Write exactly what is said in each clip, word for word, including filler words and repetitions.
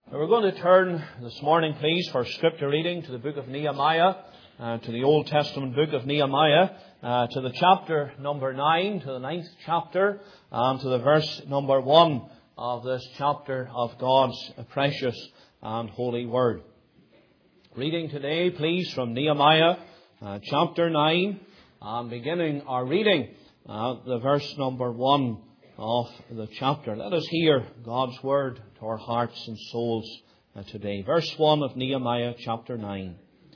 We're going to turn this morning, please, for scripture reading to the book of Nehemiah, uh, to the Old Testament book of Nehemiah, uh, to the chapter number nine, to the ninth chapter, and to the verse number one of this chapter of God's precious and holy word. Reading today, please, from Nehemiah, uh, chapter nine, and beginning our reading at the verse number one of the chapter. Let us hear God's word to our hearts and souls today. Verse one of Nehemiah chapter nine.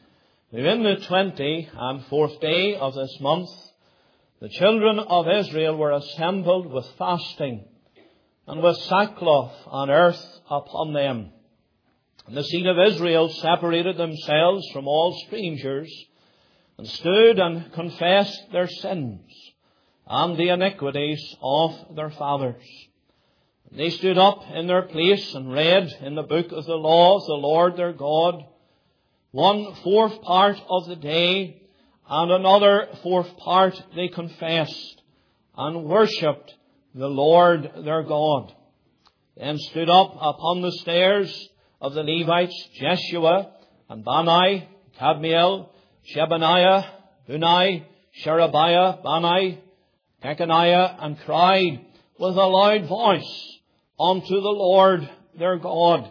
In the twenty and fourth day of this month, the children of Israel were assembled with fasting and with sackcloth and earth upon them. And the seed of Israel separated themselves from all strangers and stood and confessed their sins and the iniquities of their fathers. And they stood up in their place and read in the book of the law of the Lord their God, one fourth part of the day, and another fourth part they confessed and worshipped the Lord their God. Then stood up upon the stairs of the Levites Jeshua and Bani, Kadmiel, Shebaniah, Bunai, Sherebiah, Bani, Jeconiah, and cried with a loud voice unto the Lord their God.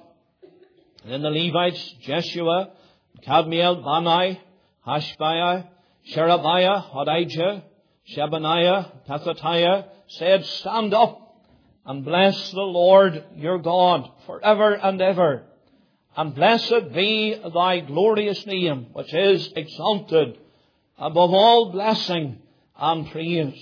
And then the Levites Jeshua, Kadmiel, Bani, Hashbiah, Sherebiah, Hodijah, Shebaniah, Pethathiah said, Stand up and bless the Lord your God forever and ever. And blessed be thy glorious name, which is exalted above all blessing and praise.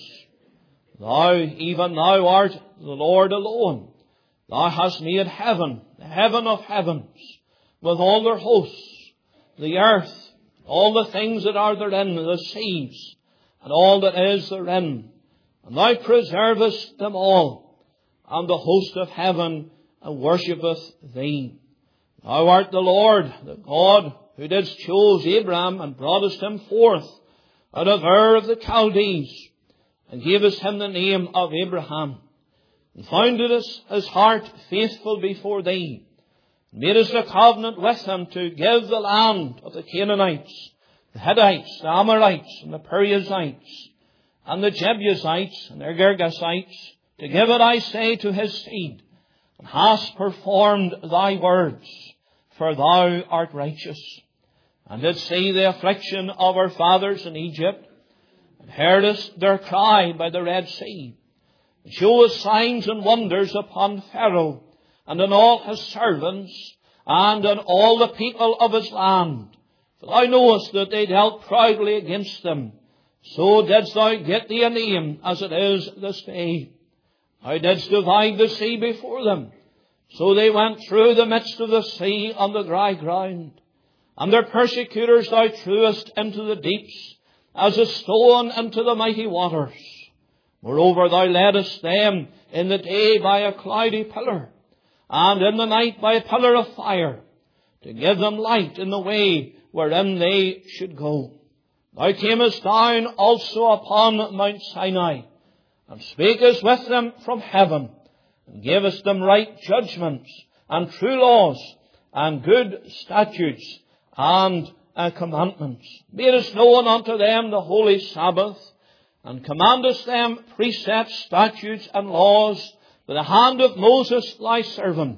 Thou, even thou art the Lord alone. Thou hast made heaven, the heaven of heavens, with all their hosts, the earth, all the things that are therein, the seas, and all that is therein. And thou preservest them all, and the host of heaven worshippeth thee. Thou art the Lord, the God, who didst choose Abraham and broughtest him forth out of Ur of the Chaldees, and gavest him the name of Abraham, and foundedst his heart faithful before thee, and madest a covenant with him to give the land of the Canaanites, the Hittites, the Amorites, and the Perizzites, and the Jebusites, and the Girgashites, to give it, I say, to his seed, and hast performed thy words, for thou art righteous, and didst see the affliction of our fathers in Egypt, and heardest their cry by the Red Sea, and showest signs and wonders upon Pharaoh, and on all his servants, and on all the people of his land. For thou knowest that they dealt proudly against them. So didst thou get thee a name, as it is this day. Thou didst divide the sea before them. So they went through the midst of the sea on the dry ground. And their persecutors thou threwest into the deeps, as a stone into the mighty waters. Moreover, thou leddest them in the day by a cloudy pillar, and in the night by a pillar of fire, to give them light in the way wherein they should go. Thou camest down also upon Mount Sinai, and spakest with them from heaven, and gavest them right judgments, and true laws, and good statutes, and uh, commandments. Madest known unto them the holy Sabbath, and commandest them precepts, statutes, and laws, by the hand of Moses thy servant.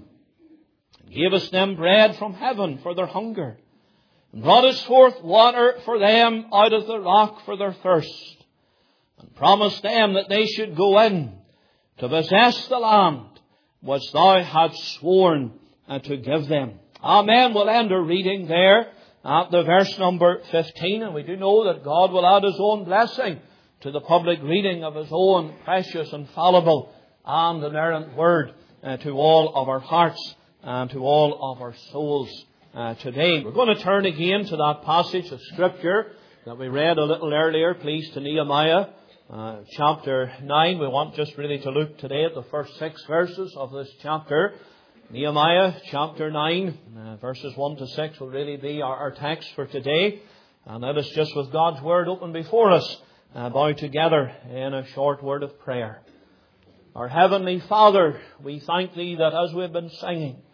And gavest them bread from heaven for their hunger, and broughtest forth water for them out of the rock for their thirst, and promised them that they should go in to possess the land which thou hadst sworn uh, to give them. Amen. We'll end our reading there at the verse number fifteen, and we do know that God will add his own blessing to the public reading of his own precious, infallible, and inerrant word uh, to all of our hearts and to all of our souls uh, today. We're going to turn again to that passage of Scripture that we read a little earlier, please, to Nehemiah uh, chapter nine. We want just really to look today at the first six verses of this chapter. Nehemiah chapter nine, uh, verses one to six will really be our, our text for today. And let us just, with God's word open before us, uh, bow together in a short word of prayer. Our Heavenly Father, we thank Thee that as we've been singing,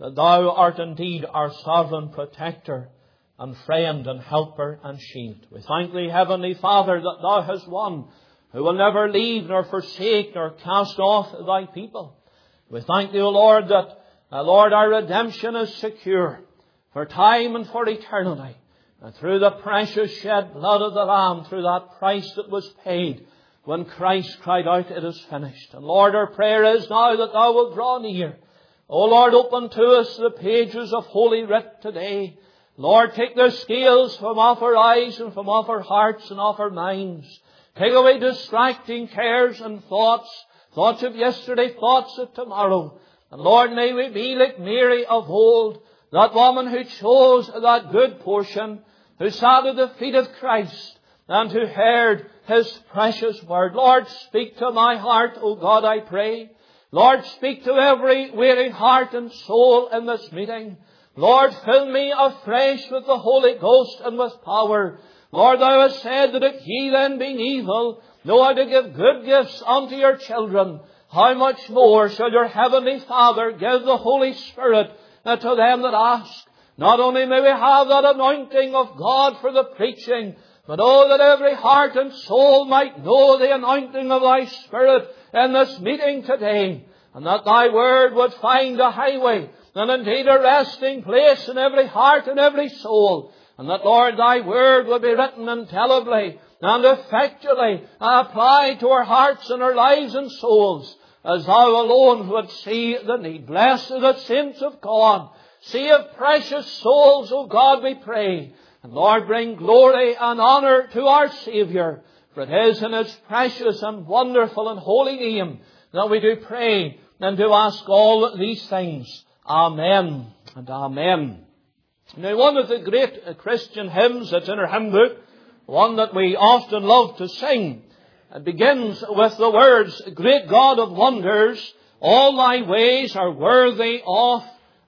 that Thou art indeed our sovereign protector and friend and helper and shield. We thank Thee, Heavenly Father, that Thou hast one who will never leave nor forsake nor cast off Thy people. We thank Thee, O Lord, that, uh, Lord, our redemption is secure for time and for eternity. And through the precious shed blood of the Lamb, through that price that was paid when Christ cried out, "It is finished." And Lord, our prayer is now that Thou wilt draw near. O Lord, open to us the pages of Holy Writ today. Lord, take the scales from off our eyes and from off our hearts and off our minds. Take away distracting cares and thoughts, thoughts of yesterday, thoughts of tomorrow. And Lord, may we be like Mary of old, that woman who chose that good portion, who sat at the feet of Christ and who heard His precious word. Lord, speak to my heart, O God, I pray. Lord, speak to every weary heart and soul in this meeting. Lord, fill me afresh with the Holy Ghost and with power. Lord, Thou hast said that if ye then being evil know how to give good gifts unto your children, how much more shall your Heavenly Father give the Holy Spirit to them that ask. Not only may we have that anointing of God for the preaching, but oh, that every heart and soul might know the anointing of Thy Spirit in this meeting today, and that Thy Word would find a highway and indeed a resting place in every heart and every soul, and that, Lord, Thy Word would be written indelibly and effectually applied to our hearts and our lives and souls, as Thou alone would see the need. Bless the saints of God. Save precious souls, O God, we pray. And Lord, bring glory and honour to our Saviour. For it is in His precious and wonderful and holy name that we do pray and do ask all these things. Amen and amen. Now, one of the great Christian hymns that's in our hymn book, one that we often love to sing, it begins with the words, "Great God of wonders, all Thy ways are worthy of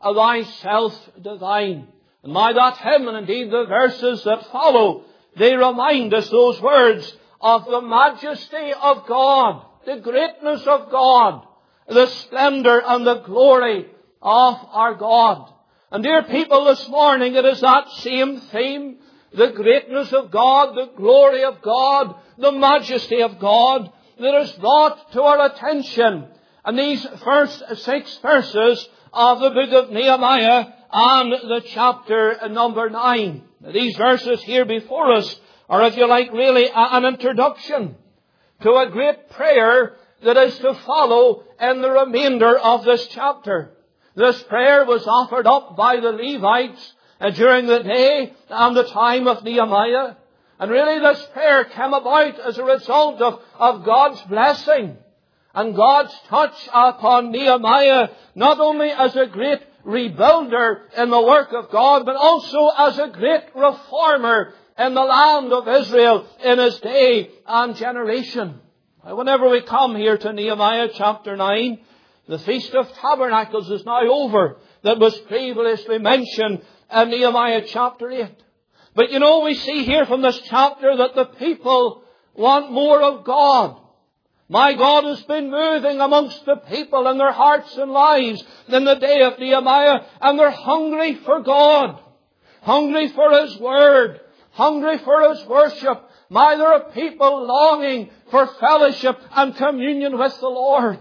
Thyself divine." And by that hymn, and indeed the verses that follow, they remind us, those words, of the majesty of God, the greatness of God, the splendour and the glory of our God. And dear people, this morning it is that same theme, the greatness of God, the glory of God, the majesty of God, that is brought to our attention in these first six verses of the book of Nehemiah and the chapter number nine. These verses here before us are, if you like, really an introduction to a great prayer that is to follow in the remainder of this chapter. This prayer was offered up by the Levites during the day and the time of Nehemiah. And really this prayer came about as a result of, of God's blessing and God's touch upon Nehemiah, not only as a great rebuilder in the work of God, but also as a great reformer in the land of Israel in his day and generation. Whenever we come here to Nehemiah chapter nine, the Feast of Tabernacles is now over. That was previously mentioned in Nehemiah chapter eight. But you know, we see here from this chapter that the people want more of God. My God has been moving amongst the people in their hearts and lives in the day of Nehemiah, and they're hungry for God, hungry for His Word, hungry for His worship. My, there are people longing for fellowship and communion with the Lord.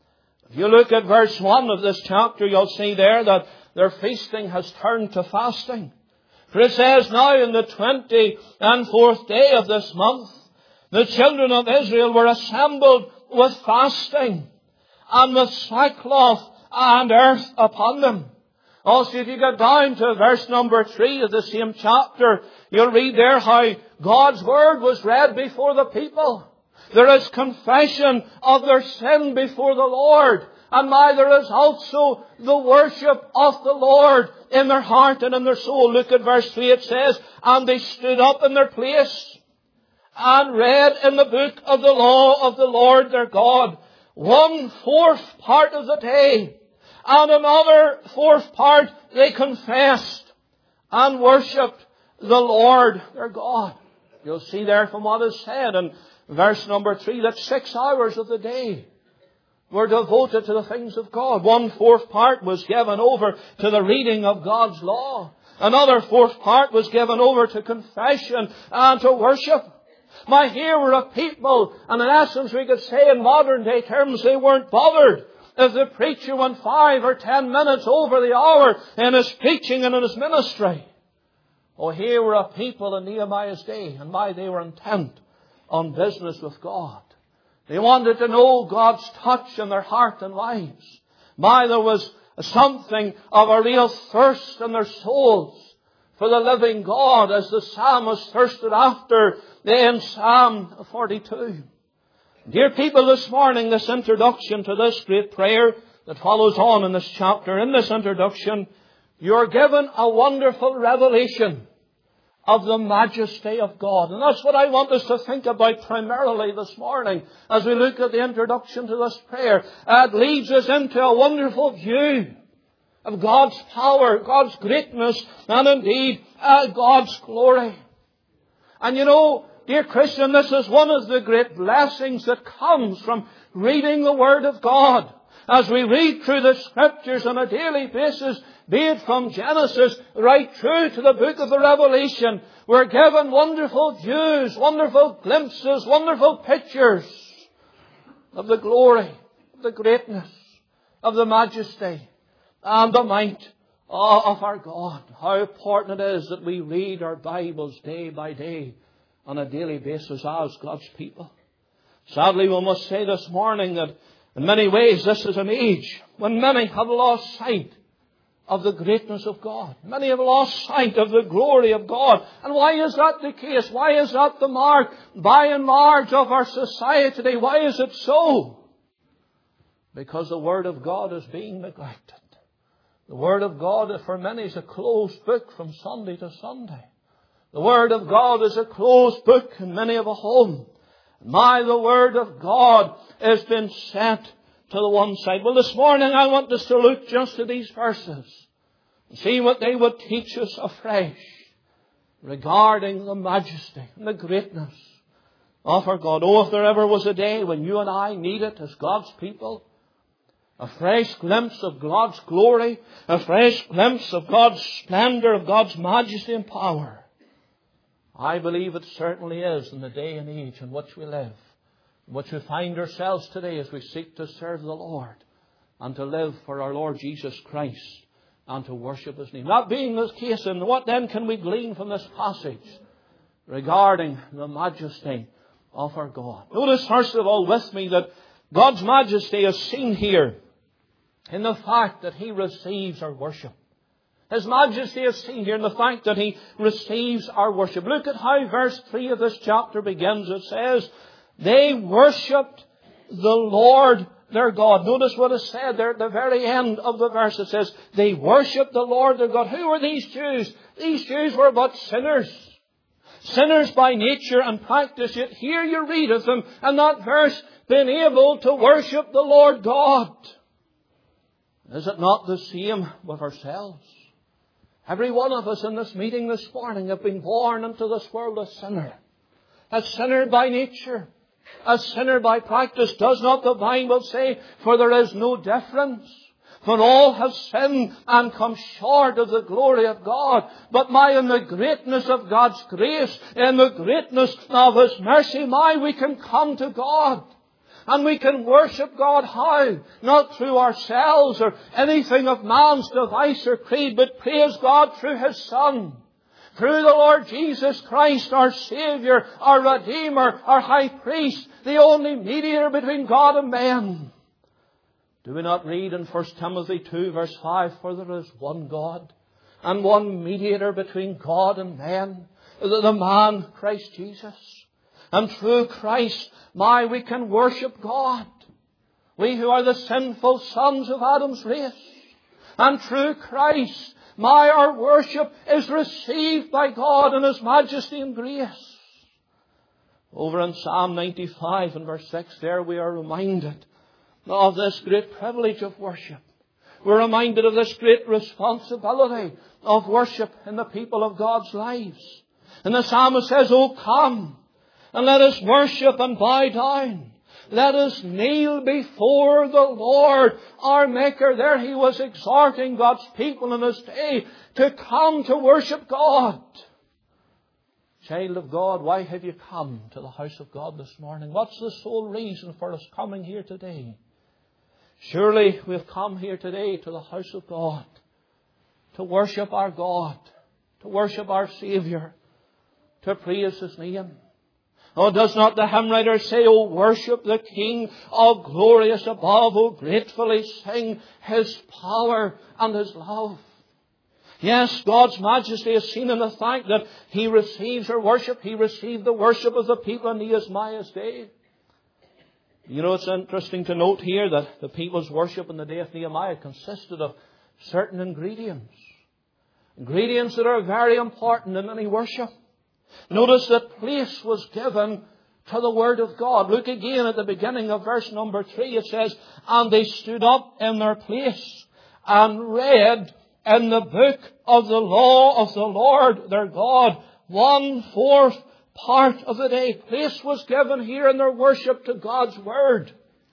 If you look at verse one of this chapter, you'll see there that their feasting has turned to fasting. For it says, "Now in the twenty and fourth day of this month, the children of Israel were assembled with fasting and with sackcloth and earth upon them." Also, if you go down to verse number three of the same chapter, you'll read there how God's Word was read before the people. There is confession of their sin before the Lord. And now there is also the worship of the Lord in their heart and in their soul. Look at verse three, it says, "And they stood up in their place and read in the book of the law of the Lord their God one fourth part of the day. And another fourth part they confessed and worshipped the Lord their God." You'll see there from what is said in verse number three that six hours of the day were devoted to the things of God. One fourth part was given over to the reading of God's law. Another fourth part was given over to confession and to worship. My, here were a people, and in essence we could say in modern day terms, they weren't bothered if the preacher went five or ten minutes over the hour in his preaching and in his ministry. Oh, here were a people in Nehemiah's day, and my, they were intent on business with God. They wanted to know God's touch in their heart and lives. My, there was something of a real thirst in their souls for the living God, as the psalmist thirsted after in Psalm forty-two. Dear people, this morning, this introduction to this great prayer that follows on in this chapter, in this introduction, you're given a wonderful revelation of the majesty of God. And that's what I want us to think about primarily this morning as we look at the introduction to this prayer. It leads us into a wonderful view of God's power, God's greatness, and indeed uh, God's glory. And you know, dear Christian, this is one of the great blessings that comes from reading the Word of God. As we read through the Scriptures on a daily basis, be it from Genesis right through to the book of the Revelation, we're given wonderful views, wonderful glimpses, wonderful pictures of the glory, of the greatness, of the majesty and the might of our God. How important it is that we read our Bibles day by day on a daily basis as God's people. Sadly, we must say this morning that in many ways this is an age when many have lost sight of the greatness of God. Many have lost sight of the glory of God. And why is that the case? Why is that the mark, by and large, of our society today? Why is it so? Because the Word of God is being neglected. The Word of God, for many, is a closed book from Sunday to Sunday. The Word of God is a closed book in many of a home. My, the Word of God has been set to the one side. Well, this morning I want us to look just at these verses and see what they would teach us afresh regarding the majesty and the greatness of our God. Oh, if there ever was a day when you and I need it as God's people, a fresh glimpse of God's glory, a fresh glimpse of God's splendor, of God's majesty and power, I believe it certainly is in the day and age in which we live, in which we find ourselves today as we seek to serve the Lord and to live for our Lord Jesus Christ and to worship His name. That being the case, then, what then can we glean from this passage regarding the majesty of our God? Notice first of all with me that God's majesty is seen here in the fact that He receives our worship. His majesty is seen here in the fact that He receives our worship. Look at how verse three of this chapter begins. It says, they worshipped the Lord their God. Notice what is said there at the very end of the verse. It says, they worshipped the Lord their God. Who were these Jews? These Jews were but sinners. Sinners by nature and practice. Yet here you read of them in that verse being able to worship the Lord God. Is it not the same with ourselves? Every one of us in this meeting this morning have been born into this world a sinner. A sinner by nature. A sinner by practice. Does not the Bible say, for there is no difference? For all have sinned and come short of the glory of God. But my, in the greatness of God's grace, in the greatness of His mercy, my, we can come to God. And we can worship God how? Not through ourselves or anything of man's device or creed, but praise God through His Son. Through the Lord Jesus Christ, our Saviour, our Redeemer, our High Priest, the only mediator between God and man. Do we not read in First Timothy two verse five, for there is one God and one mediator between God and man, the man Christ Jesus. And through Christ, my, we can worship God. We who are the sinful sons of Adam's race. And through Christ, my, our worship is received by God in His majesty and grace. Over in Psalm ninety-five and verse six, there we are reminded of this great privilege of worship. We're reminded of this great responsibility of worship in the people of God's lives. And the psalmist says, oh, come, and let us worship and bow down. Let us kneel before the Lord, our Maker. There he was exhorting God's people in his day to come to worship God. Child of God, why have you come to the house of God this morning? What's the sole reason for us coming here today? Surely we've come here today to the house of God to worship our God, to worship our Saviour, to praise His name. Oh, does not the hymn writer say, "Oh, worship the King, all glorious above, oh, gratefully sing His power and His love." Yes, God's majesty is seen in the fact that He receives our worship. He received the worship of the people in Nehemiah's day. You know, it's interesting to note here that the people's worship in the day of Nehemiah consisted of certain ingredients. Ingredients that are very important in any worship. Notice that place was given to the Word of God. Look again at the beginning of verse number three. It says, "And they stood up in their place and read in the book of the law of the Lord their God one fourth part of the day." Place was given here in their worship to God's Word.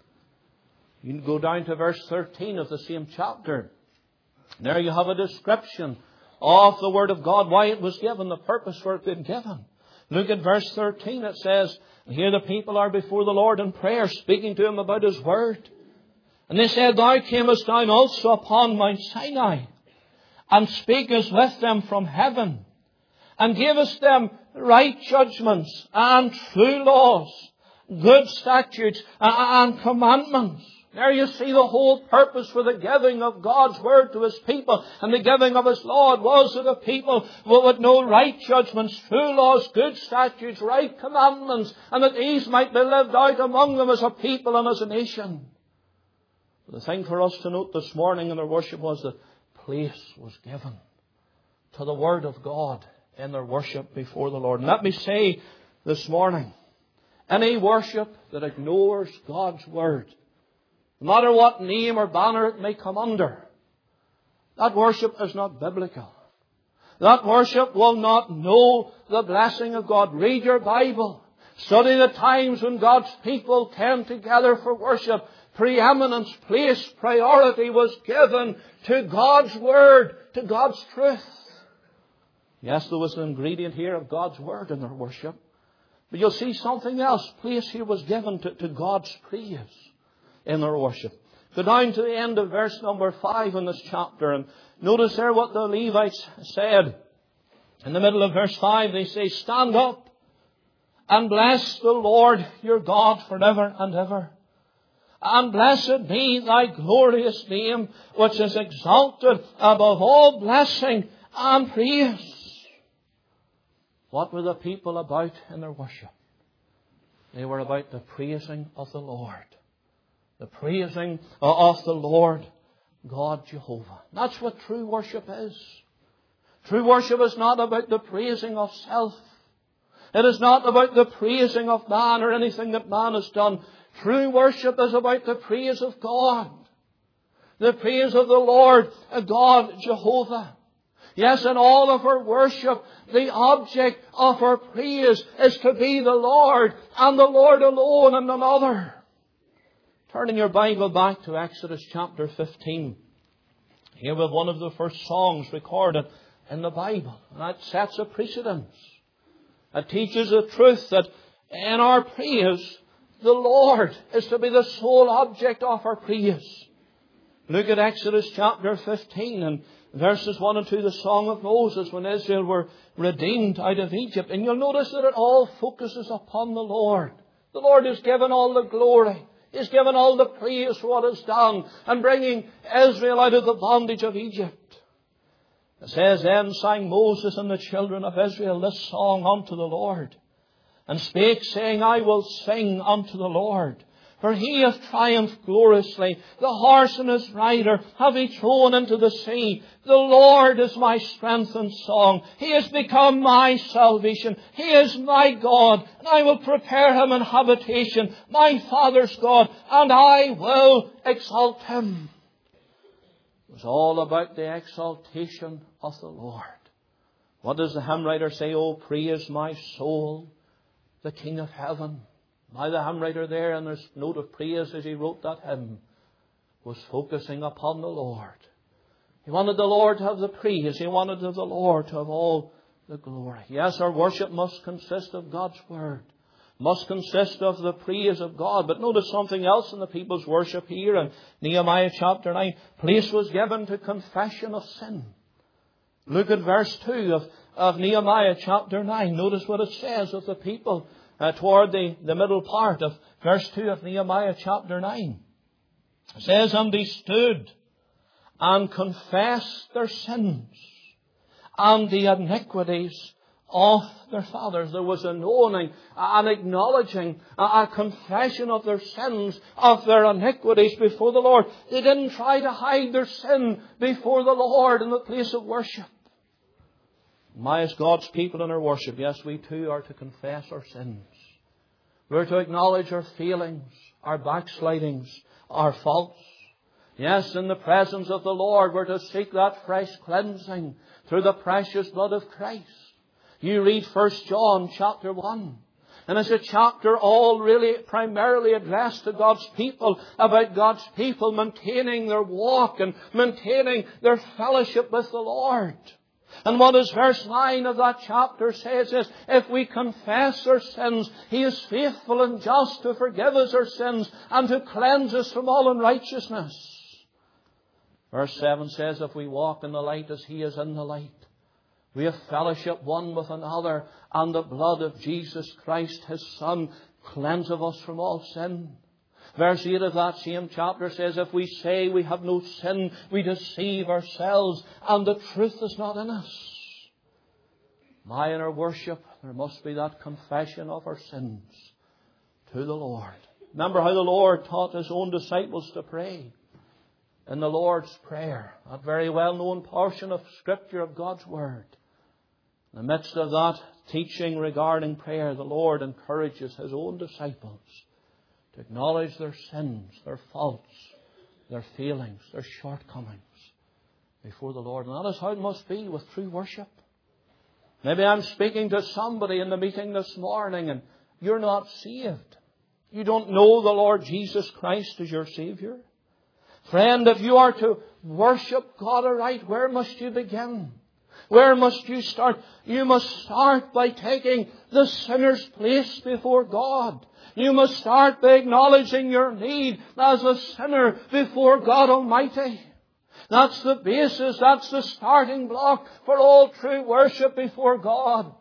You can go down to verse thirteen of the same chapter. There you have a description of the Word of God, why it was given, the purpose for it being given. Look at verse thirteen. It says, "Here the people are before the Lord in prayer, speaking to Him about His Word. And they said, Thou camest down also upon Mount Sinai, and speakest with them from heaven, and gavest them right judgments and true laws, good statutes and commandments." There you see the whole purpose for the giving of God's Word to His people and the giving of His law. It was that the people would know right judgments, true laws, good statutes, right commandments, and that these might be lived out among them as a people and as a nation. The thing for us to note this morning in their worship was that place was given to the Word of God in their worship before the Lord. And let me say this morning, any worship that ignores God's Word, no matter what name or banner it may come under, that worship is not biblical. That worship will not know the blessing of God. Read your Bible. Study the times when God's people came together for worship. Preeminence, place, priority was given to God's Word, to God's truth. Yes, there was an ingredient here of God's Word in their worship. But you'll see something else. Place here was given to, to God's praise in their worship. Go down to the end of verse number five in this chapter and notice there what the Levites said. In the middle of verse five they say, "Stand up and bless the Lord your God forever and ever. And blessed be Thy glorious name, which is exalted above all blessing and praise." What were the people about in their worship? They were about the praising of the Lord. The praising of the Lord God Jehovah. That's what true worship is. True worship is not about the praising of self. It is not about the praising of man or anything that man has done. True worship is about the praise of God. The praise of the Lord God Jehovah. Yes, in all of our worship, the object of our praise is to be the Lord and the Lord alone and none other. Turn in your Bible back to Exodus chapter fifteen. Here we have one of the first songs recorded in the Bible. And that sets a precedence. It teaches the truth that in our praise, the Lord is to be the sole object of our praise. Look at Exodus chapter fifteen and verses one and two, the Song of Moses when Israel were redeemed out of Egypt. And you'll notice that it all focuses upon the Lord. The Lord is given all the glory. He's given all the praise for what is done and bringing Israel out of the bondage of Egypt. It says, "Then sang Moses and the children of Israel this song unto the Lord, and spake, saying, I will sing unto the Lord. For He hath triumphed gloriously. The horse and his rider have He thrown into the sea. The Lord is my strength and song. He has become my salvation. He is my God, and I will prepare Him an habitation, my Father's God, and I will exalt Him." It was all about the exaltation of the Lord. What does the hymn writer say? "Oh, praise my soul, the King of heaven. Now the hymn writer there in his note of praise as he wrote that hymn was focusing upon the Lord. He wanted the Lord to have the praise. He wanted the Lord to have all the glory. Yes, our worship must consist of God's Word. Must consist of the praise of God. But notice something else in the people's worship here in Nehemiah chapter nine. Place was given to confession of sin. Look at verse two of, of Nehemiah chapter nine. Notice what it says of the people uh, toward the, the middle part of verse two of Nehemiah chapter nine. It says, and they stood and confessed their sins and the iniquities of their fathers. There was an owning, an acknowledging, a confession of their sins, of their iniquities before the Lord. They didn't try to hide their sin before the Lord in the place of worship. My, as God's people in our worship, yes, we too are to confess our sins. We're to acknowledge our failings, our backslidings, our faults. Yes, in the presence of the Lord, we're to seek that fresh cleansing through the precious blood of Christ. You read First John chapter one. And it's a chapter all really primarily addressed to God's people, about God's people maintaining their walk and maintaining their fellowship with the Lord. And what does verse nine of that chapter says is, if we confess our sins, He is faithful and just to forgive us our sins and to cleanse us from all unrighteousness. Verse seven says, if we walk in the light as He is in the light, we have fellowship one with another, and the blood of Jesus Christ, His Son, cleanseth us from all sin. Verse eight of that same chapter says, if we say we have no sin, we deceive ourselves, and the truth is not in us. My, in our worship, there must be that confession of our sins to the Lord. Remember how the Lord taught His own disciples to pray in the Lord's Prayer, that very well-known portion of Scripture of God's Word. In the midst of that teaching regarding prayer, the Lord encourages His own disciples to acknowledge their sins, their faults, their failings, their shortcomings before the Lord. And that is how it must be with true worship. Maybe I'm speaking to somebody in the meeting this morning and you're not saved. You don't know the Lord Jesus Christ as your Saviour. Friend, if you are to worship God aright, where must you begin? Where must you start? You must start by taking the sinner's place before God. You must start by acknowledging your need as a sinner before God Almighty. That's the basis, that's the starting block for all true worship before God.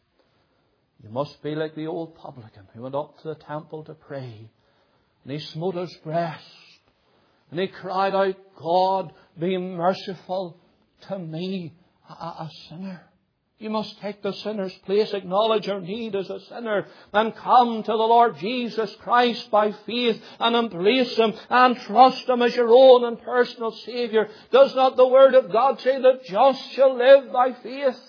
You must be like the old publican who went up to the temple to pray. And he smote his breast. And he cried out, God, be merciful to me, a, a sinner. You must take the sinner's place, acknowledge your need as a sinner, and come to the Lord Jesus Christ by faith and embrace Him and trust Him as your own and personal Saviour. Does not the Word of God say that just shall live by faith?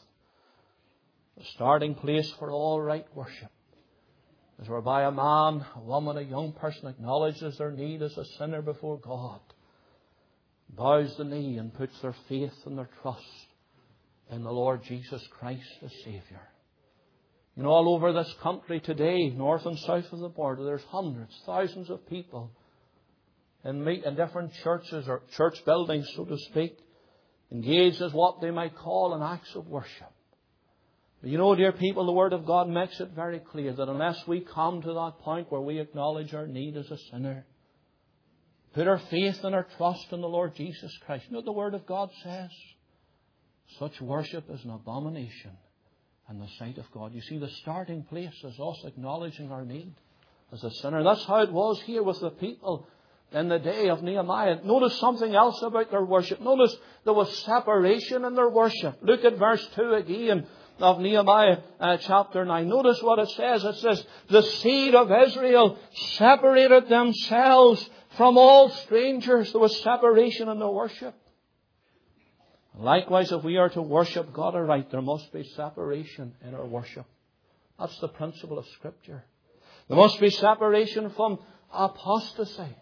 The starting place for all right worship is whereby a man, a woman, a young person acknowledges their need as a sinner before God, bows the knee and puts their faith and their trust in the Lord Jesus Christ as Saviour. You know, all over this country today, north and south of the border, there's hundreds, thousands of people in, meet, in different churches or church buildings, so to speak, engaged as what they might call in acts of worship. But you know, dear people, the Word of God makes it very clear that unless we come to that point where we acknowledge our need as a sinner, put our faith and our trust in the Lord Jesus Christ, you know what the Word of God says? Such worship is an abomination in the sight of God. You see, the starting place is us acknowledging our need as a sinner. That's how it was here with the people in the day of Nehemiah. Notice something else about their worship. Notice there was separation in their worship. Look at verse two again of Nehemiah uh, chapter nine. Notice what it says. It says, the seed of Israel separated themselves from all strangers. There was separation in their worship. Likewise, if we are to worship God aright, there must be separation in our worship. That's the principle of Scripture. There must be separation from apostasy,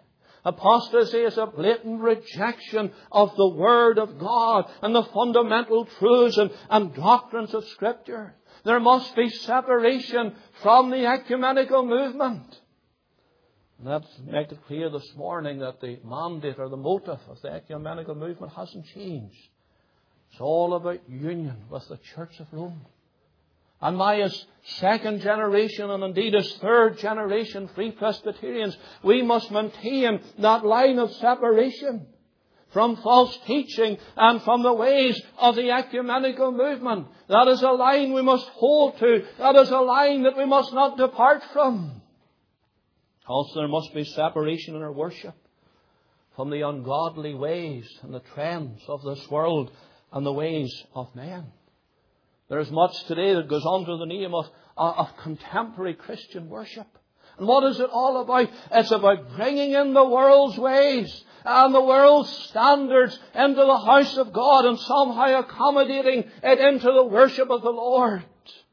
Apostasy is a blatant rejection of the Word of God and the fundamental truths and, and doctrines of Scripture. There must be separation from the ecumenical movement. And let's make it clear this morning that the mandate or the motive of the ecumenical movement hasn't changed. It's all about union with the Church of Rome. And my as second generation and indeed as third generation Free Presbyterians, we must maintain that line of separation from false teaching and from the ways of the ecumenical movement. That is a line we must hold to. That is a line that we must not depart from. Also, there must be separation in our worship from the ungodly ways and the trends of this world and the ways of men. There is much today that goes under the name of, of contemporary Christian worship. And what is it all about? It's about bringing in the world's ways and the world's standards into the house of God and somehow accommodating it into the worship of the Lord.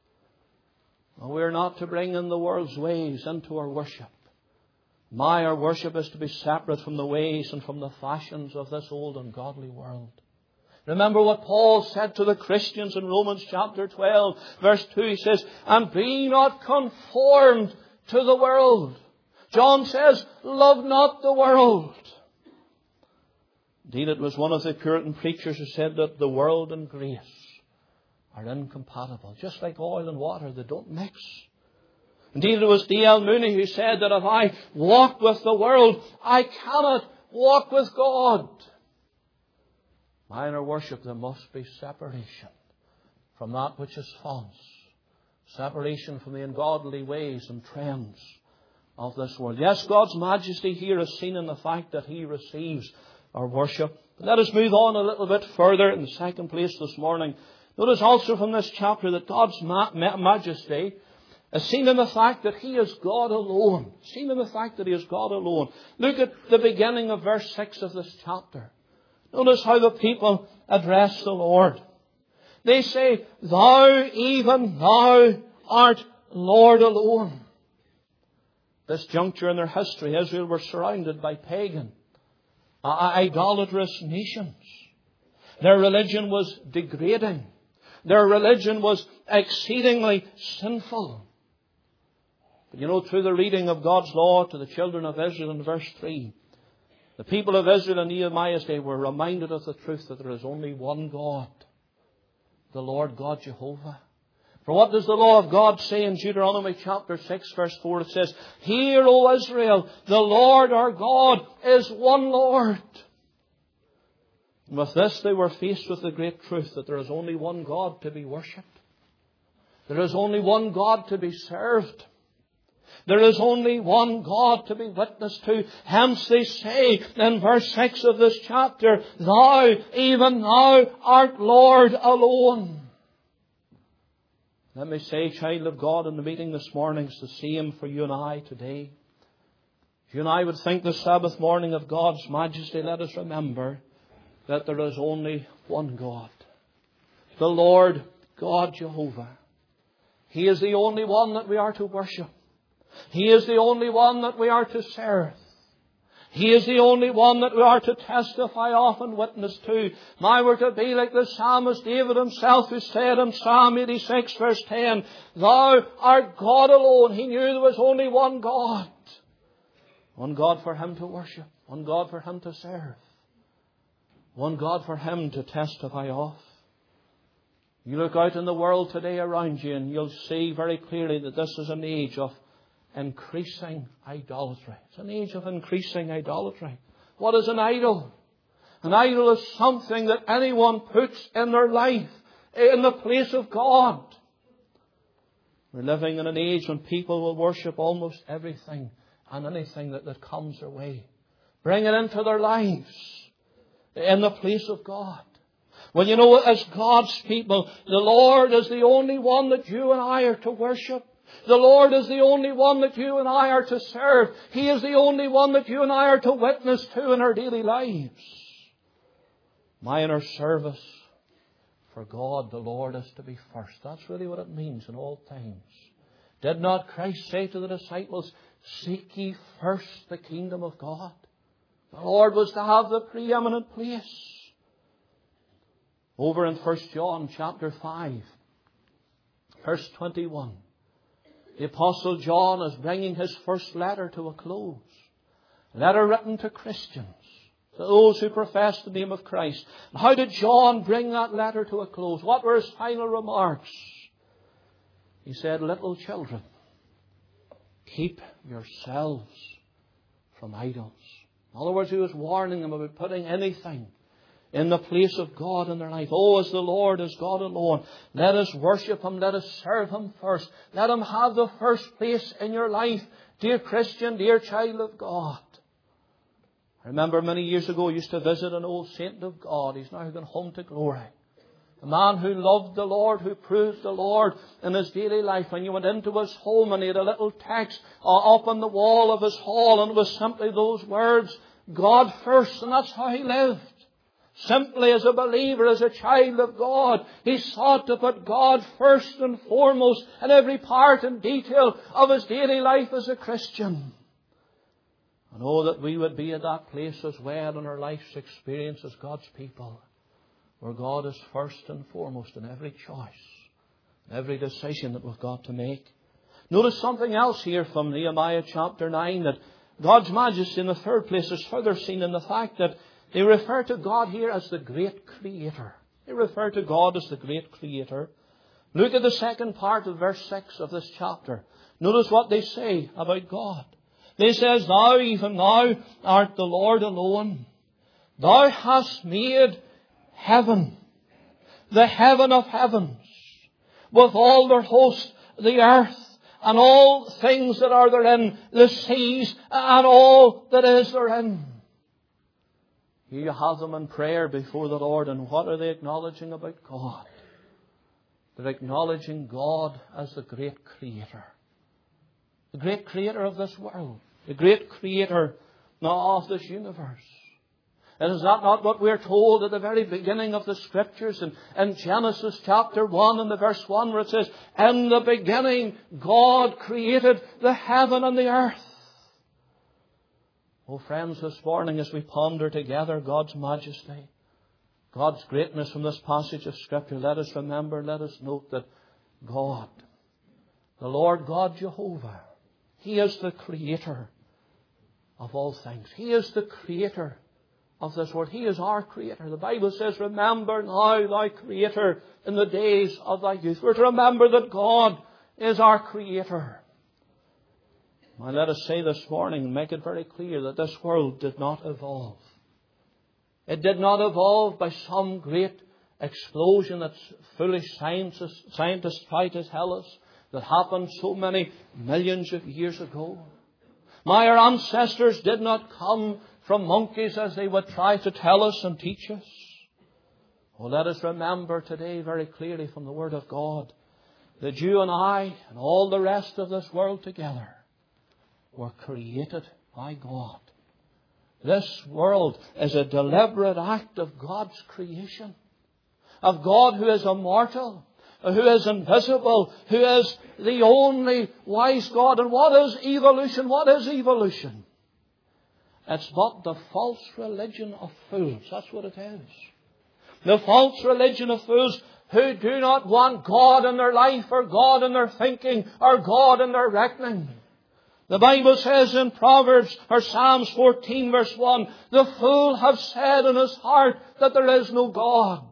Well, we're not to bring in the world's ways into our worship. My, our worship is to be separate from the ways and from the fashions of this old ungodly world. Remember what Paul said to the Christians in Romans chapter twelve, verse two. He says, "And be not conformed to the world." John says, "Love not the world." Indeed, it was one of the Puritan preachers who said that the world and grace are incompatible. Just like oil and water, they don't mix. Indeed, it was D L Mooney who said that if I walk with the world, I cannot walk with God. In our worship, there must be separation from that which is false. Separation from the ungodly ways and trends of this world. Yes, God's majesty here is seen in the fact that He receives our worship. But let us move on a little bit further in the second place this morning. Notice also from this chapter that God's ma- ma- majesty is seen in the fact that He is God alone. Seen in the fact that He is God alone. Look at the beginning of verse six of this chapter. Notice how the people address the Lord. They say, "Thou, even Thou, art Lord alone." This juncture in their history, Israel were surrounded by pagan, idolatrous nations. Their religion was degrading. Their religion was exceedingly sinful. But you know, through the reading of God's law to the children of Israel in verse three, the people of Israel in Nehemiah's day were reminded of the truth that there is only one God, the Lord God Jehovah. For what does the law of God say in Deuteronomy chapter six verse four? It says, "Hear, O Israel, the Lord our God is one Lord." And with this they were faced with the great truth that there is only one God to be worshipped. There is only one God to be served. There is only one God to be witnessed to. Hence they say in verse six of this chapter, "Thou, even Thou, art Lord alone." Let me say, child of God, in the meeting this morning, it's the same for you and I today. If you and I would think the Sabbath morning of God's majesty, let us remember that there is only one God. The Lord God Jehovah. He is the only one that we are to worship. He is the only one that we are to serve. He is the only one that we are to testify of and witness to. Now we're to be like the psalmist David himself, who said in Psalm eighty-six verse ten, "Thou art God alone." He knew there was only one God. One God for him to worship. One God for him to serve. One God for him to testify of. You look out in the world today around you and you'll see very clearly that this is an age of increasing idolatry. It's an age of increasing idolatry. What is an idol? An idol is something that anyone puts in their life in the place of God. We're living in an age when people will worship almost everything and anything that, that comes their way. Bring it into their lives in the place of God. Well, you know, as God's people, the Lord is the only one that you and I are to worship. The Lord is the only one that you and I are to serve. He is the only one that you and I are to witness to in our daily lives. My inner service for God, the Lord, is to be first. That's really what it means in all times. Did not Christ say to the disciples, "Seek ye first the kingdom of God"? The Lord was to have the preeminent place. Over in First John chapter five, verse twenty-one, the Apostle John is bringing his first letter to a close. A letter written to Christians, to those who profess the name of Christ. And how did John bring that letter to a close? What were his final remarks? He said, little children, keep yourselves from idols. In other words, he was warning them about putting anything in the place of God in their life. Oh, as the Lord is God alone, let us worship Him, let us serve Him first. Let Him have the first place in your life, dear Christian, dear child of God. I remember many years ago I used to visit an old saint of God. He's now gone home to glory. A man who loved the Lord, who proved the Lord in his daily life. When you went into his home and he had a little text uh, up on the wall of his hall, and it was simply those words, God first, and that's how he lived. Simply as a believer, as a child of God, he sought to put God first and foremost in every part and detail of his daily life as a Christian. And oh, that we would be at that place as well in our life's experience as God's people, where God is first and foremost in every choice, in every decision that we've got to make. Notice something else here from Nehemiah chapter nine, that God's majesty in the third place is further seen in the fact that they refer to God here as the great Creator. They refer to God as the great Creator. Look at the second part of verse six of this chapter. Notice what they say about God. They says, Thou, even thou, art the Lord alone. Thou hast made heaven, the heaven of heavens, with all their host, the earth, and all things that are therein, the seas, and all that is therein. Here you have them in prayer before the Lord, and what are they acknowledging about God? They're acknowledging God as the great Creator. The great Creator of this world. The great Creator of this universe. And is that not what we're told at the very beginning of the Scriptures in, in Genesis chapter one and the verse one, where it says, in the beginning God created the heaven and the earth. Oh friends, this morning as we ponder together God's majesty, God's greatness from this passage of Scripture, let us remember, let us note that God, the Lord God Jehovah, He is the Creator of all things. He is the Creator of this world. He is our Creator. The Bible says, remember now thy Creator in the days of thy youth. We're to remember that God is our Creator. Now let us say this morning and make it very clear that this world did not evolve. It did not evolve by some great explosion that foolish scientists, scientists try to tell us that happened so many millions of years ago. My, our ancestors did not come from monkeys as they would try to tell us and teach us. Oh, let us remember today very clearly from the Word of God that you and I and all the rest of this world together were created by God. This world is a deliberate act of God's creation. Of God who is immortal, who is invisible, who is the only wise God. And what is evolution? What is evolution? It's but the false religion of fools. That's what it is. The false religion of fools who do not want God in their life, or God in their thinking, or God in their reckoning. The Bible says in Proverbs, or Psalms fourteen verse one, the fool hath said in his heart that there is no God.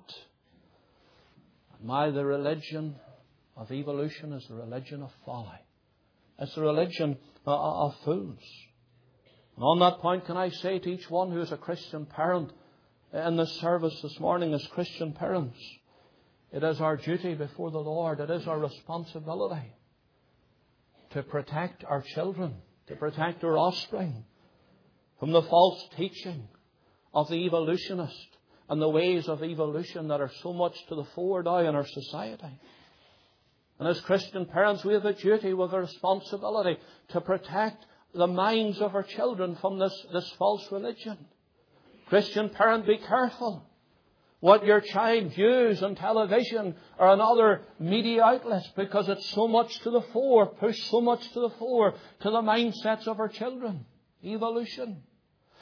My, the religion of evolution is the religion of folly. It's the religion of fools. And on that point, can I say to each one who is a Christian parent in this service this morning, as Christian parents, it is our duty before the Lord, it is our responsibility to protect our children, to protect our offspring from the false teaching of the evolutionist and the ways of evolution that are so much to the fore now in our society. And as Christian parents, we have a duty, we have a responsibility to protect the minds of our children from this, this false religion. Christian parent, be careful what your child views on television or on other media outlets, because it's so much to the fore, pushed so much to the fore to the mindsets of our children. Evolution.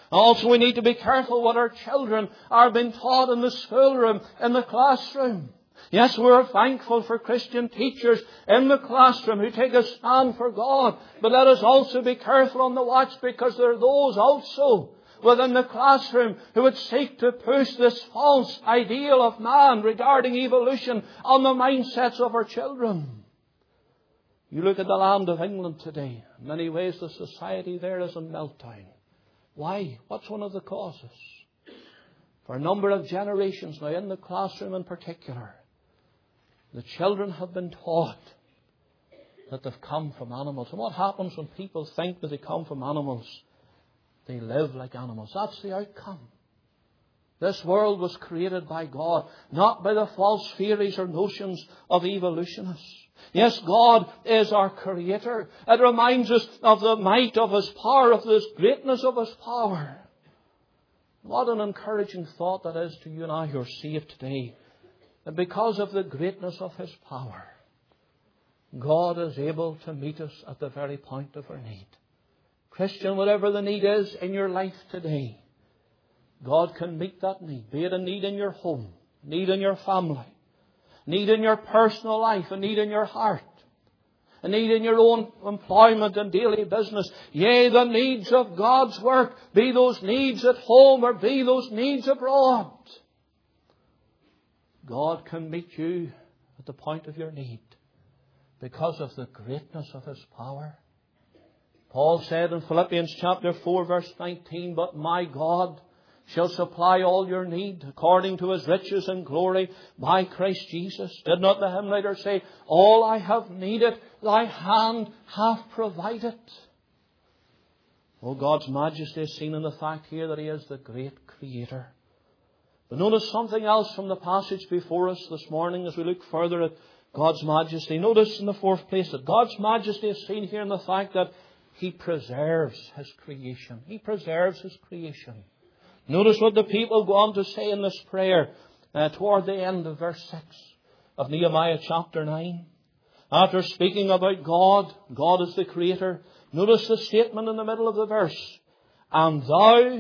Also, we need to be careful what our children are being taught in the schoolroom, in the classroom. Yes, we're thankful for Christian teachers in the classroom who take a stand for God. But let us also be careful on the watch, because there are those also within the classroom who would seek to push this false ideal of man regarding evolution on the mindsets of our children. You look at the land of England today. In many ways the society there is in meltdown. Why? What's one of the causes? For a number of generations now, in the classroom in particular, the children have been taught that they've come from animals. And what happens when people think that they come from animals? They live like animals. That's the outcome. This world was created by God, not by the false theories or notions of evolutionists. Yes, God is our Creator. It reminds us of the might of His power, of the greatness of His power. What an encouraging thought that is to you and I who are saved today. That because of the greatness of His power, God is able to meet us at the very point of our need. Christian, whatever the need is in your life today, God can meet that need. Be it a need in your home, a need in your family, a need in your personal life, a need in your heart, a need in your own employment and daily business. Yea, the needs of God's work, be those needs at home or be those needs abroad. God can meet you at the point of your need because of the greatness of His power. Paul said in Philippians chapter four verse nineteen, "But my God shall supply all your need according to His riches and glory by Christ Jesus." Did not the hymn writer say, "All I have needed, thy hand hath provided"? Oh, God's majesty is seen in the fact here that He is the great Creator. But notice something else from the passage before us this morning as we look further at God's majesty. Notice in the fourth place that God's majesty is seen here in the fact that He preserves His creation. He preserves His creation. Notice what the people go on to say in this prayer uh, toward the end of verse six of Nehemiah chapter nine. After speaking about God, God is the Creator, notice the statement in the middle of the verse. "And thou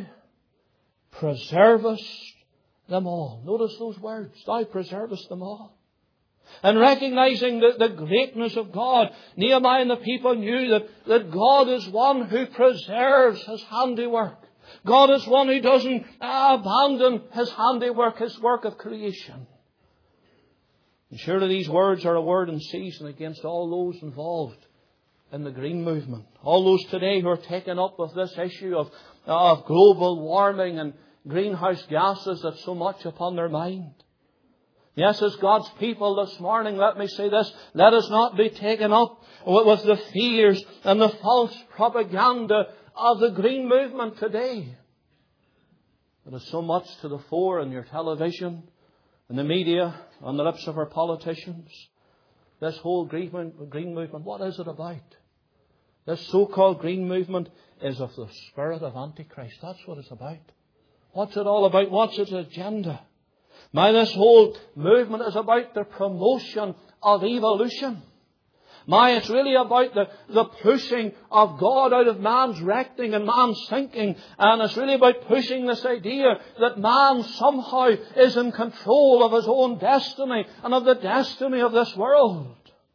preservest them all." Notice those words. Thou preservest them all. And recognizing the, the greatness of God, Nehemiah and the people knew that, that God is one who preserves His handiwork. God is one who doesn't abandon His handiwork, His work of creation. And surely these words are a word in season against all those involved in the green movement. All those today who are taken up with this issue of, of global warming and greenhouse gases that's so much upon their mind. Yes, as God's people this morning, let me say this, let us not be taken up with the fears and the false propaganda of the green movement today. It is so much to the fore in your television, in the media, on the lips of our politicians. This whole green movement, what is it about? This so-called green movement is of the spirit of Antichrist. That's what it's about. What's it all about? What's its agenda? My, this whole movement is about the promotion of evolution. My, it's really about the, the pushing of God out of man's reckoning and man's thinking. And it's really about pushing this idea that man somehow is in control of his own destiny and of the destiny of this world.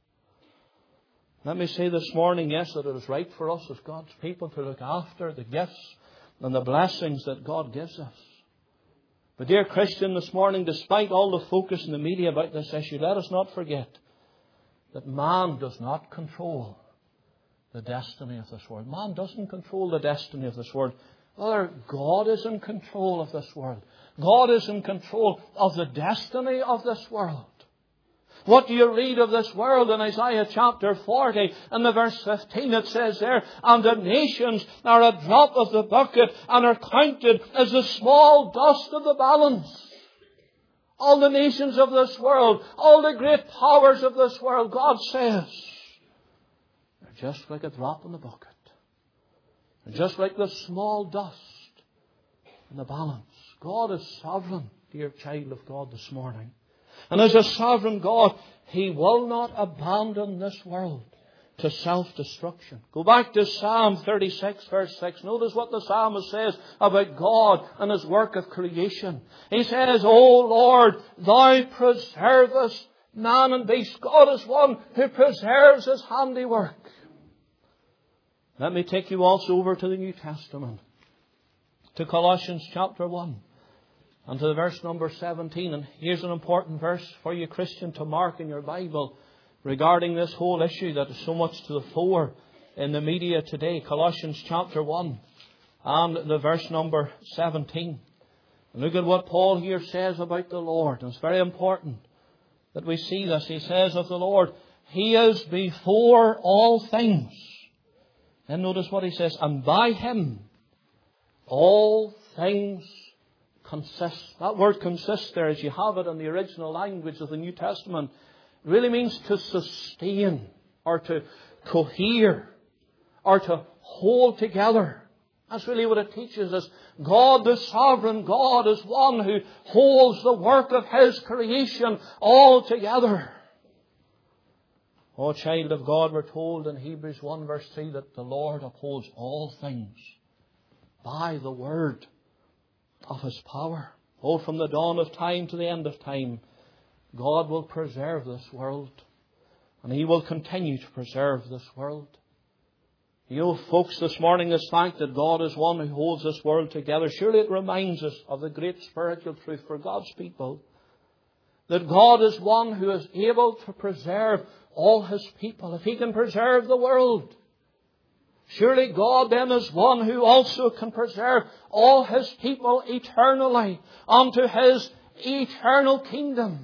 Let me say this morning, yes, that it is right for us as God's people to look after the gifts and the blessings that God gives us. But dear Christian, this morning, despite all the focus in the media about this issue, let us not forget that man does not control the destiny of this world. Man doesn't control the destiny of this world. Rather, God is in control of this world. God is in control of the destiny of this world. What do you read of this world in Isaiah chapter forty and the verse fifteen? It says there, "And the nations are a drop of the bucket and are counted as the small dust of the balance." All the nations of this world, all the great powers of this world, God says, they're just like a drop in the bucket. They're just like the small dust in the balance. God is sovereign, dear child of God, this morning. And as a sovereign God, He will not abandon this world to self-destruction. Go back to Psalm thirty-six, verse six. Notice what the psalmist says about God and His work of creation. He says, O Lord, Thou preservest man and beast. God is one who preserves His handiwork. Let me take you also over to the New Testament, to Colossians chapter one, and to the verse number seventeen. And here's an important verse for you, Christian, to mark in your Bible regarding this whole issue that is so much to the fore in the media today. Colossians chapter one and the verse number seventeen. And look at what Paul here says about the Lord. And it's very important that we see this. He says of the Lord, He is before all things. And notice what he says, and by Him all things consist. That word consist there, as you have it in the original language of the New Testament, really means to sustain or to cohere or to hold together. That's really what it teaches us. God, the sovereign God, is one who holds the work of His creation all together. Oh, child of God, we're told in Hebrews one verse three that the Lord upholds all things by the word of His power. Oh, from the dawn of time to the end of time, God will preserve this world. And He will continue to preserve this world. You know, folks, this morning, this fact that God is one who holds this world together, surely it reminds us of the great spiritual truth for God's people. That God is one who is able to preserve all His people. If He can preserve the world, surely God then is one who also can preserve all His people eternally unto His eternal kingdom.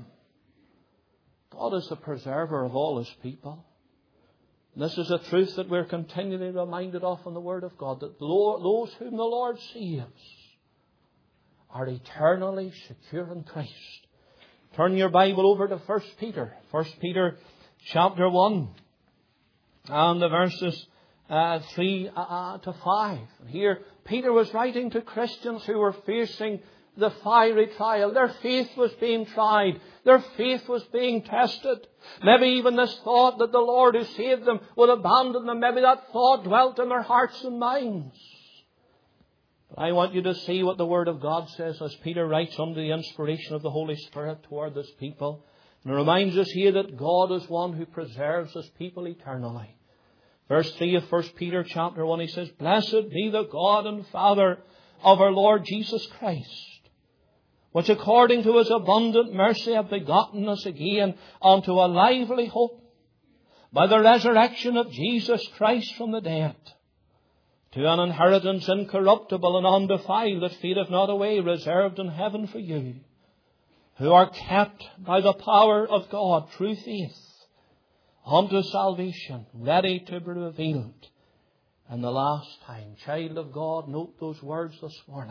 God is the preserver of all His people. And this is a truth that we're continually reminded of in the Word of God, that those whom the Lord saves are eternally secure in Christ. Turn your Bible over to First Peter. First Peter chapter one and the verses uh, three uh, to five. And here Peter was writing to Christians who were facing the fiery trial. Their faith was being tried. Their faith was being tested. Maybe even this thought that the Lord who saved them would abandon them, maybe that thought dwelt in their hearts and minds. But I want you to see what the Word of God says as Peter writes under the inspiration of the Holy Spirit toward this people. And it reminds us here that God is one who preserves His people eternally. Verse three of First Peter chapter one, he says, Blessed be the God and Father of our Lord Jesus Christ, which according to His abundant mercy hath begotten us again unto a lively hope by the resurrection of Jesus Christ from the dead, to an inheritance incorruptible and undefiled, that fadeth not away, reserved in heaven for you, who are kept by the power of God through faith unto salvation, ready to be revealed in the last time. Child of God, note those words this morning.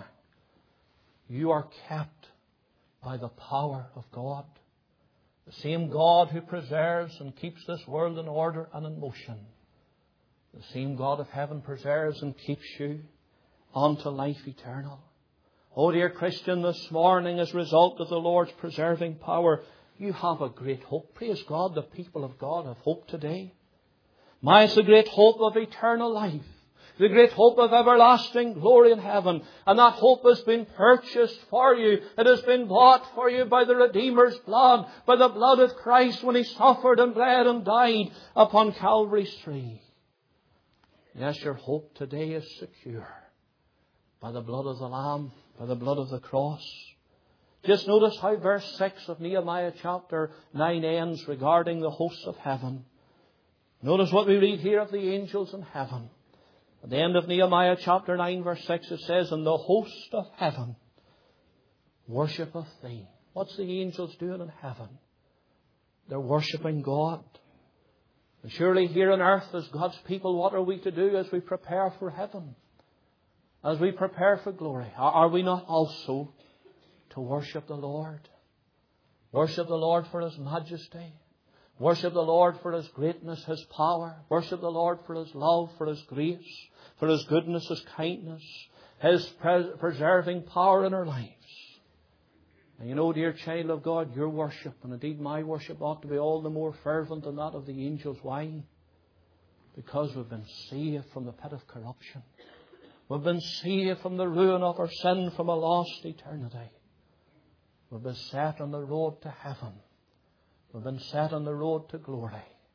You are kept by the power of God. The same God who preserves and keeps this world in order and in motion. The same God of heaven preserves and keeps you unto life eternal. Oh, dear Christian, this morning, as a result of the Lord's preserving power, you have a great hope. Praise God, the people of God have hope today. My, it's the great hope of eternal life. The great hope of everlasting glory in heaven. And that hope has been purchased for you. It has been bought for you by the Redeemer's blood, by the blood of Christ when He suffered and bled and died upon Calvary's tree. Yes, your hope today is secure by the blood of the Lamb, by the blood of the cross. Just notice how verse six of Nehemiah chapter nine ends regarding the hosts of heaven. Notice what we read here of the angels in heaven. At the end of Nehemiah chapter nine verse six it says, And the host of heaven worshipeth Thee. What's the angels doing in heaven? They're worshipping God. And surely here on earth as God's people, what are we to do as we prepare for heaven? As we prepare for glory? Are we not also to worship the Lord? Worship the Lord for His majesty. Worship the Lord for His greatness, His power. Worship the Lord for His love, for His grace, for His goodness, His kindness, His pres- preserving power in our lives. And you know, dear child of God, your worship, and indeed my worship, ought to be all the more fervent than that of the angels. Why? Because we've been saved from the pit of corruption. We've been saved from the ruin of our sin, from a lost eternity. We've been set on the road to heaven. We've been set on the road to glory.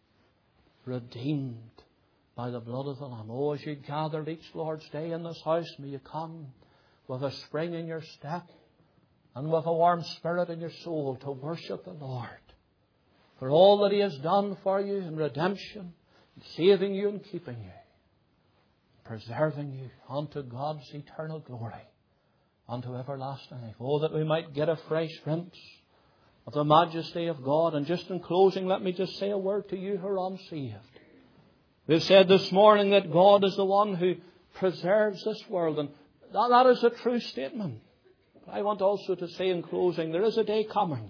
Redeemed by the blood of the Lamb. Oh, as you gather each Lord's Day in this house, may you come with a spring in your step and with a warm spirit in your soul to worship the Lord for all that He has done for you in redemption, in saving you and keeping you, preserving you unto God's eternal glory, unto everlasting life. Oh, that we might get a fresh glimpse of the majesty of God. And just in closing, let me just say a word to you who are unsaved. We've said this morning that God is the one who preserves this world, and that, that is a true statement. But I want also to say in closing, there is a day coming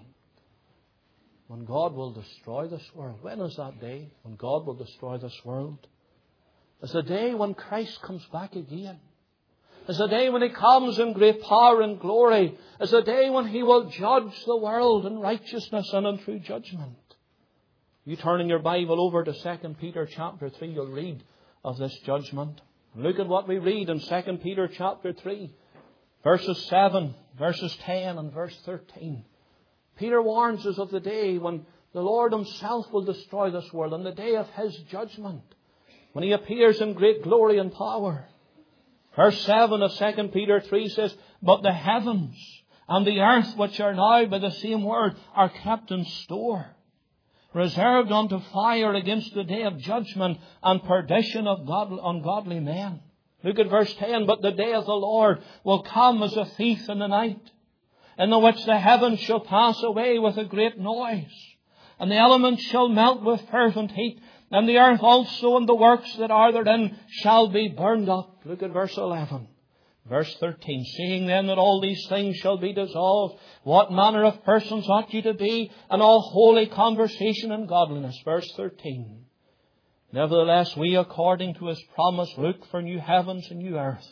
when God will destroy this world. When is that day when God will destroy this world? It's the day when Christ comes back again. It's the day when He comes in great power and glory. It's the day when He will judge the world in righteousness and in true judgment. You turn in your Bible over to Second Peter chapter three, you'll read of this judgment. Look at what we read in Second Peter chapter three, verses seven, verses ten and verse thirteen. Peter warns us of the day when the Lord Himself will destroy this world, on the day of His judgment, when He appears in great glory and power. Verse seven of Second Peter three says, "But the heavens and the earth, which are now by the same word, are kept in store, reserved unto fire against the day of judgment and perdition of God, ungodly men." Look at verse ten. "But the day of the Lord will come as a thief in the night, in the which the heavens shall pass away with a great noise, and the elements shall melt with fervent heat, and the earth also and the works that are therein shall be burned up." Look at verse eleven. Verse thirteen. "Seeing then that all these things shall be dissolved, what manner of persons ought ye to be in all holy conversation and godliness?" Verse thirteen. "Nevertheless, we, according to His promise, look for new heavens and new earth,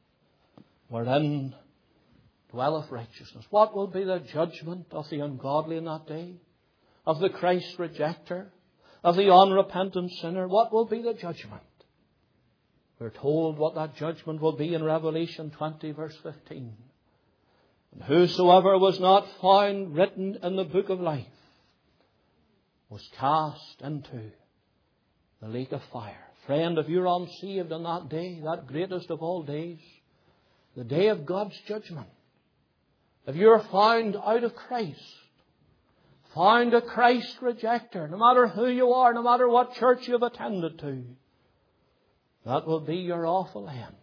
wherein dwelleth righteousness." What will be the judgment of the ungodly in that day? Of the Christ rejecter? Of the unrepentant sinner? What will be the judgment? We're told what that judgment will be in Revelation twenty, verse fifteen. "And whosoever was not found written in the book of life was cast into the lake of fire." Friend, if you're unsaved on that day, that greatest of all days, the day of God's judgment, if you're found out of Christ, found a Christ rejecter, no matter who you are, no matter what church you've attended to, that will be your awful end,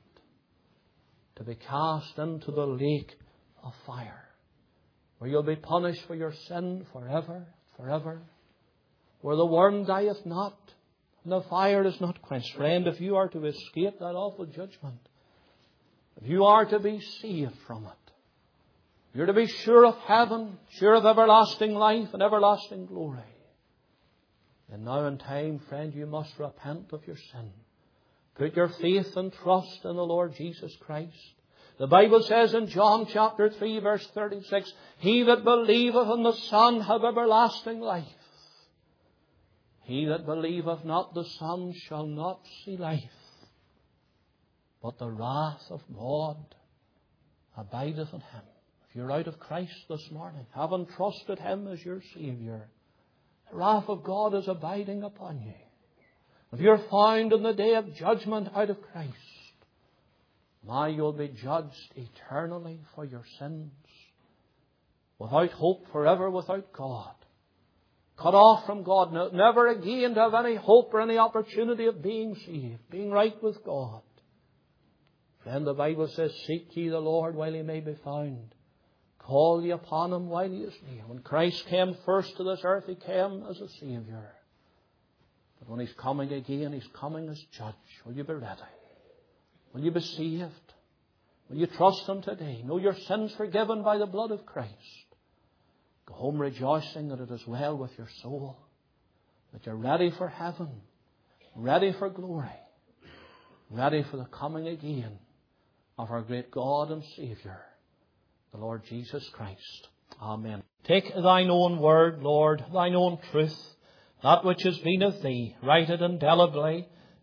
to be cast into the lake of fire, where you'll be punished for your sin forever, forever, where the worm dieth not, and the fire is not quenched. Friend, if you are to escape that awful judgment, if you are to be saved from it, you're to be sure of heaven, sure of everlasting life and everlasting glory, and now in time, friend, you must repent of your sin. Put your faith and trust in the Lord Jesus Christ. The Bible says in John chapter three, verse thirty-six, "He that believeth in the Son hath everlasting life. He that believeth not the Son shall not see life, but the wrath of God abideth on him." If you're out of Christ this morning, haven't trusted Him as your Saviour, the wrath of God is abiding upon you. If you're found in the day of judgment out of Christ, now you'll be judged eternally for your sins, without hope, forever without God, cut off from God, never again to have any hope or any opportunity of being saved, being right with God. Friend, the Bible says, "Seek ye the Lord while He may be found. Call ye upon Him while He is near." When Christ came first to this earth, He came as a Saviour. But when He's coming again, He's coming as Judge. Will you be ready? Will you be saved? Will you trust Him today? Know your sins forgiven by the blood of Christ. Go home rejoicing that it is well with your soul, that you're ready for heaven, ready for glory, ready for the coming again of our great God and Saviour, the Lord Jesus Christ. Amen. "Take thine own word, Lord, thine own truth, that which has been of Thee, write it indelibly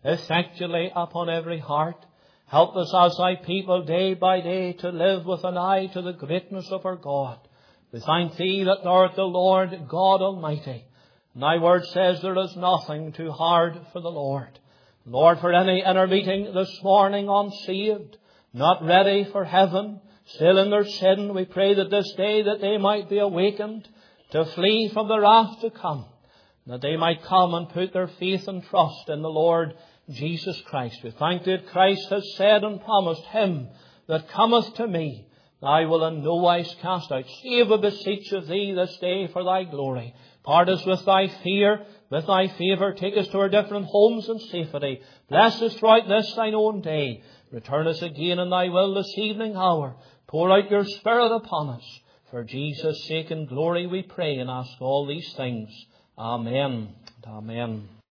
effectually upon every heart. Help us as thy people day by day to live with an eye to the greatness of our God. We thank thee that thou art the Lord God Almighty. And thy word says there is nothing too hard for the Lord. Lord, for any inner meeting this morning unsaved, not ready for heaven, still in their sin, we pray that this day that they might be awakened to flee from the wrath to come, that they might come and put their faith and trust in the Lord Jesus Christ. We thank thee that Christ has said and promised, him that cometh to me, I will in no wise cast out. Save, we beseech of thee this day for thy glory. Part us with thy fear, with thy favour. Take us to our different homes in safety. Bless us throughout this thine own day. Return us again in thy will this evening hour. Pour out your Spirit upon us. For Jesus' sake and glory we pray and ask all these things. Amen. Amen.